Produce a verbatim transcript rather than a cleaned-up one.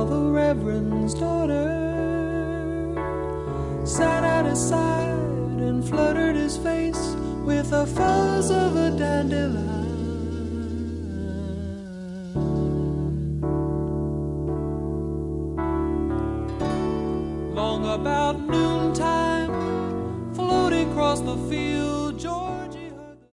the Reverend's daughter sat at his side and fluttered his face with the fuzz of a dandelion. Long about noontime, floating across the field,